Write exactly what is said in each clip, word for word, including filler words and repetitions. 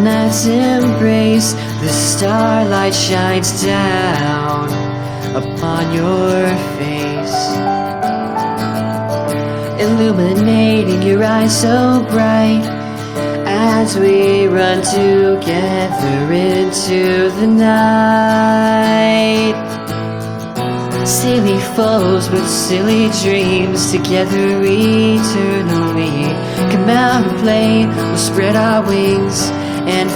that's embrace, the starlight shines down upon your face, illuminating your eyes so bright as we run together into the night. Silly foes with silly dreams, together eternally. Come out and play, we'll spread our wings and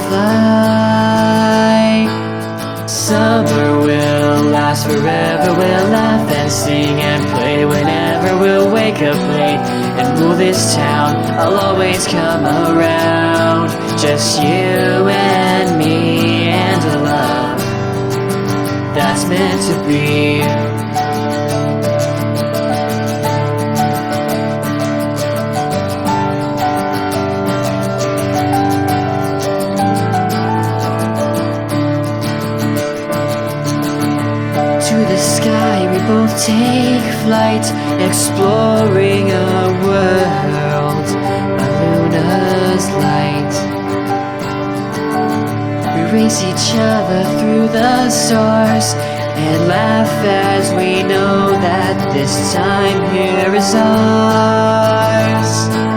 fly. Summer will last forever, we'll laugh and sing and play whenever. We'll wake up late and rule this town, I'll always come around. Just you and me and a love that's meant to be. To the sky we both take flight, exploring a world by luna's light. We race each other through the stars and laugh as we know that this time here is ours.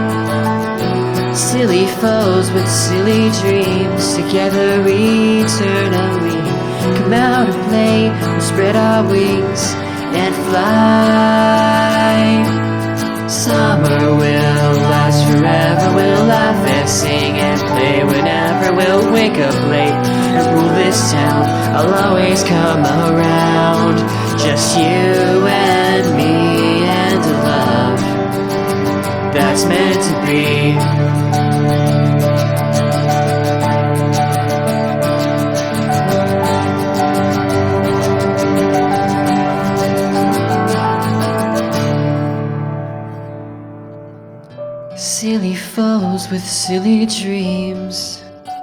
Silly foes with silly dreams, together eternally. Come out and play, we'll spread our wings and fly. Summer will last forever, we'll laugh and sing and play whenever. We'll wake up late and rule this town, I'll always come around. Just you and me and a love that's meant to be. Silly foes with silly dreams,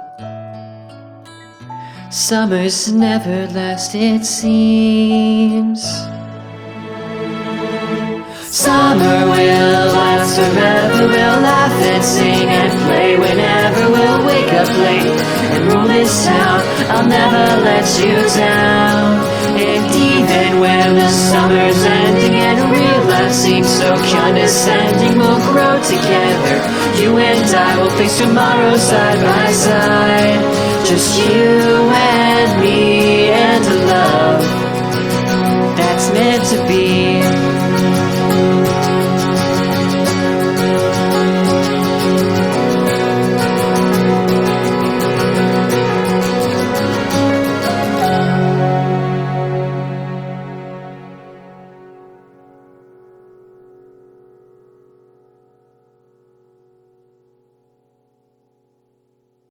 summers never last it seems. Summer will last forever, we'll laugh and sing and play whenever. We'll wake up late and rule this town, I'll never let you down. And even when the summer's ending and real life seems so condescending, we'll grow together, you and I will face tomorrow side by side. Just you and me and a love that's meant to be.